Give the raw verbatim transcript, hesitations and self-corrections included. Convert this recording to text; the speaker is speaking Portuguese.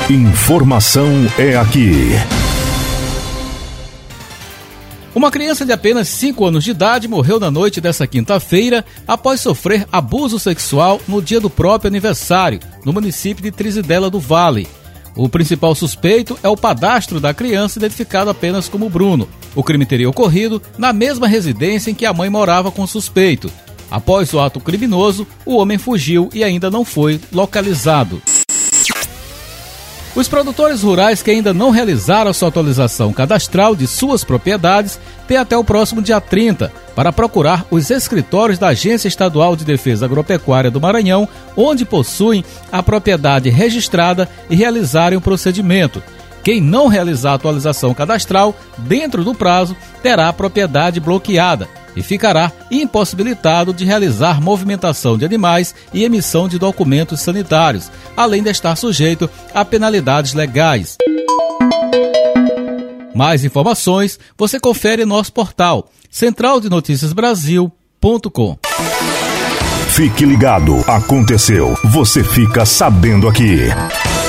Informação é aqui. Uma criança de apenas cinco anos de idade morreu na noite desta quinta-feira após sofrer abuso sexual no dia do próprio aniversário, no município de Trizidela do Vale. O principal suspeito é o padrasto da criança, identificado apenas como Bruno. O crime teria ocorrido na mesma residência em que a mãe morava com o suspeito. Após o ato criminoso, o homem fugiu e ainda não foi localizado. Os produtores rurais que ainda não realizaram a sua atualização cadastral de suas propriedades têm até o próximo dia trinta para procurar os escritórios da Agência Estadual de Defesa Agropecuária do Maranhão, onde possuem a propriedade registrada, e realizarem o procedimento. Quem não realizar a atualização cadastral dentro do prazo terá a propriedade bloqueada e ficará impossibilitado de realizar movimentação de animais e emissão de documentos sanitários, além de estar sujeito a penalidades legais. Mais informações você confere em nosso portal central de noticias brasil ponto com. Fique ligado, aconteceu, você fica sabendo aqui.